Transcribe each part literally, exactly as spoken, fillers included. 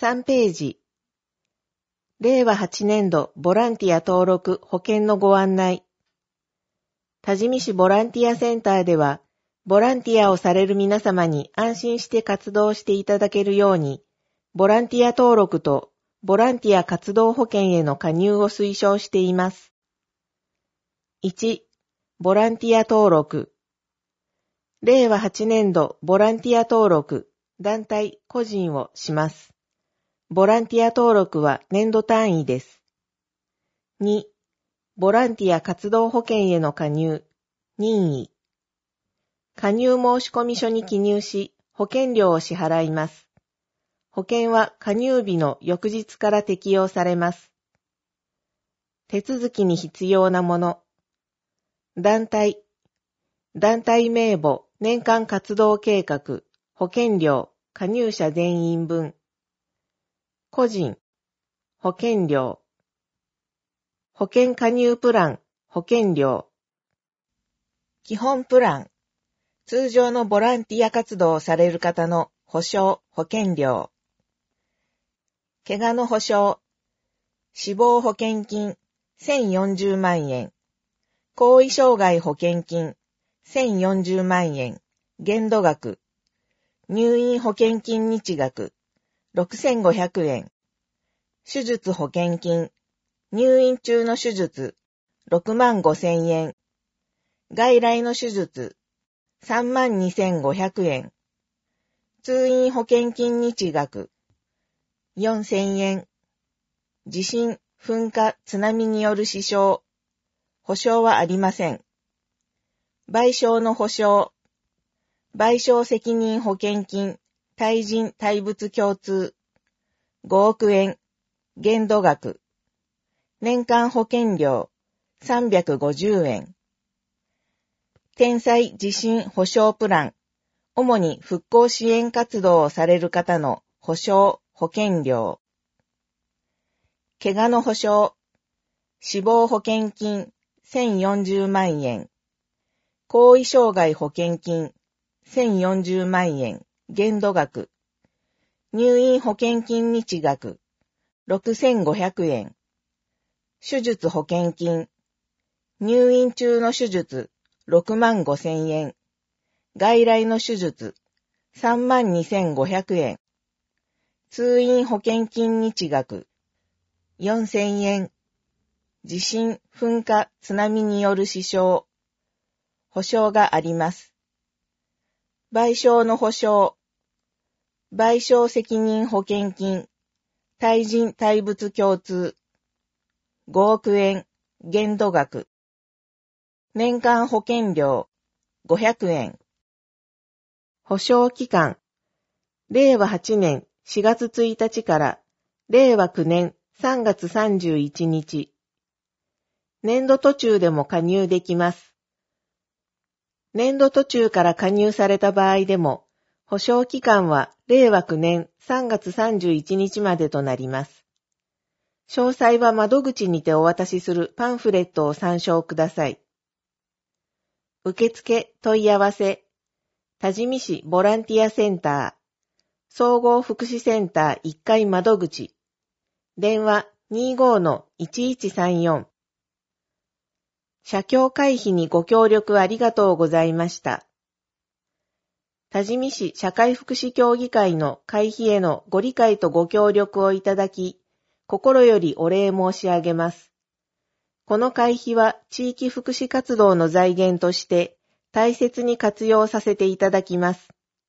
さんページ。れいわはちねんどボランティア登録保険のご案内。多治見市ボランティアセンターでは、ボランティアをされる皆様に安心して活動していただけるように、ボランティア登録とボランティア活動保険への加入を推奨しています。いち. ボランティア登録。れいわはちねんどボランティア登録、団体、個人をします。ボランティア登録は年度単位です。に. ボランティア活動保険への加入、任意。加入申込書に記入し、保険料を支払います。保険は加入日の翌日から適用されます。手続きに必要なもの。団体。団体名簿、年間活動計画、保険料、加入者全員分。個人。保険料。保険加入プラン、保険料。基本プラン。通常のボランティア活動をされる方の保障、保険料。怪我の保障。死亡保険金、せんよんじゅうまんえん。後遺障害保険金、せんよんじゅうまんえん。限度額。入院保険金日額、ろくせんごひゃくえん。手術保険金。入院中の手術、ろくまんごせんえん。外来の手術、さんまんにせんごひゃくえん。通院保険金日額、よんせんえん。地震、噴火、津波による死傷。保証はありません。賠償の保証。賠償責任保険金、対人対物共通。ごおくえん。限度額。年間保険料、さんびゃくごじゅうえん。天災地震保障プラン、主に復興支援活動をされる方の保障、保険料。怪我の保障、死亡保険金、せんよんじゅうまんえん。後遺障害保険金、せんよんじゅうまんえん、限度額。入院保険金日額、ろくせんごひゃくえん。手術保険金。入院中の手術、ろくまんごせんえん。外来の手術、さんまんにせんごひゃくえん。通院保険金日額、よんせんえん。地震、噴火、津波による死傷。保証があります。賠償の保証。賠償責任保険金。対人対物共通。ごおくえん、限度額。年間保険料、ごひゃくえん。保証期間、れいわはちねんしがつついたちかられいわきゅうねんさんがつさんじゅういちにち。年度途中でも加入できます。年度途中から加入された場合でも、保証期間はれいわきゅうねんさんがつさんじゅういちにちまでとなります。詳細は窓口にてお渡しするパンフレットを参照ください。受付問い合わせ、多治見市ボランティアセンター、総合福祉センターいっかい窓口、電話 にじゅうごのいちいちさんよん。社協会費にご協力ありがとうございました。多治見市社会福祉協議会の会費へのご理解とご協力をいただき、心よりお礼申し上げます。この会費は地域福祉活動の財源として大切に活用させていただきます。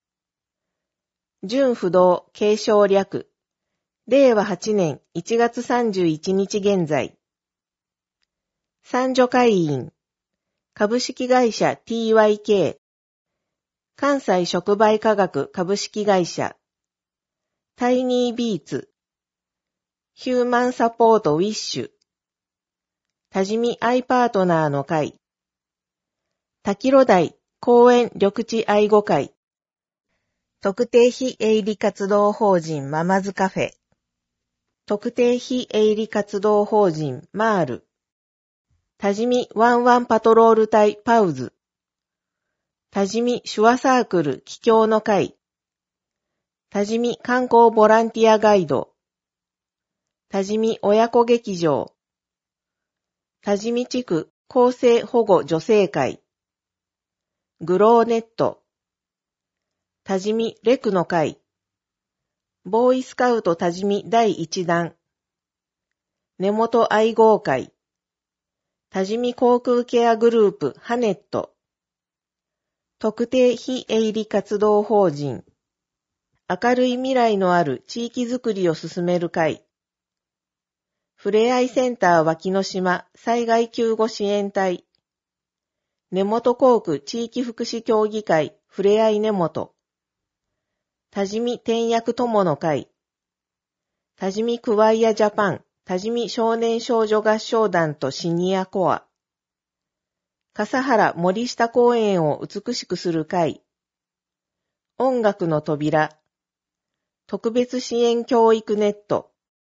準不動継承略。れいわはちねんいちがつさんじゅういちにち現在。三助会員。株式会社 ティーワイケー。関西触媒科学株式会社。タイニービーツ。ヒューマンサポートウィッシュ。多治見アイパートナーの会。滝路台公園緑地愛護会。特定非営利活動法人ママズカフェ。特定非営利活動法人マール。多治見ワンワンパトロール隊パウズ。多治見手話サークル帰郷の会。 多治見観光ボランティアガイド、多治見親子劇場、多治見地区公正保護女性会、グローネット、多治見レクの会、ボーイスカウト多治見だいいちだん、根本愛好会、多治見航空ケアグループハネット、特定非営利活動法人、明るい未来のある地域づくりを進める会、ふれあいセンター脇の島災害救護支援隊、根本工区地域福祉協議会ふれあい根本、多治見天役友の会、多治見クワイアジャパン多治見少年少女合唱団とシニアコア、笠原森下公園を美しくする会、音楽の扉、特別支援教育ネット、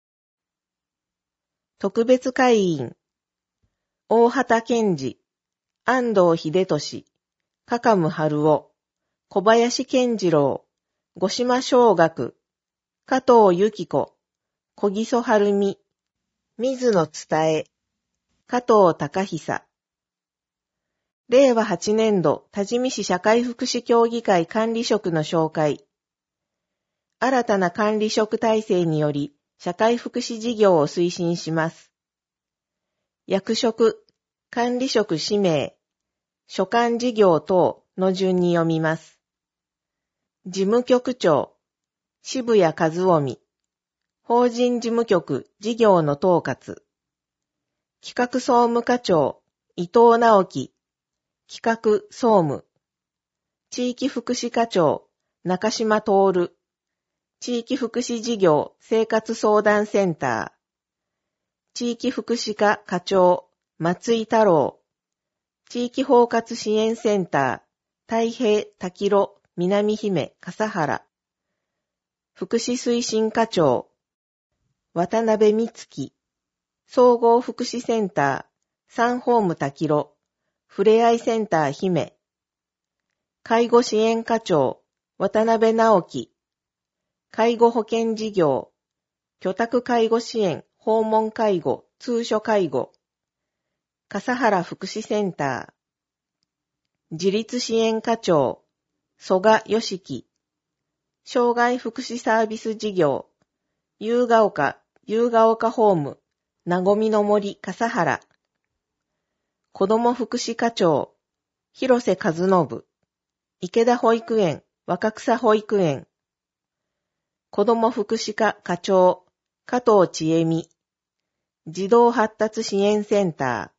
特別会員、大畑健二、安藤秀俊、加賀春夫、小林健次郎、五島小学、加藤由紀子、小木曽晴美、水野伝え、加藤隆久。れいわはちねんど多治見市社会福祉協議会管理職の紹介。新たな管理職体制により、社会福祉事業を推進します。役職、管理職氏名、所管事業等の順に読みます。事務局長、渋谷和臣、法人事務局事業の統括。企画総務課長、伊藤直樹、企画総務。地域福祉課長、中島徹。地域福祉事業生活相談センター、地域福祉課課長松井太郎、地域包括支援センター太平滝路南姫笠原、福祉推進課長渡辺美月、総合福祉センターサンホーム滝路ふれあいセンター姫、介護支援課長渡辺直樹、介護保険事業、居宅介護支援、訪問介護、通所介護、笠原福祉センター、自立支援課長、曽我良樹、障害福祉サービス事業、夕ヶ丘、夕ヶ丘ホーム、なごみの森笠原、子ども福祉課長、広瀬和信、池田保育園、若草保育園、子ども福祉課課長、加藤千恵美、児童発達支援センタ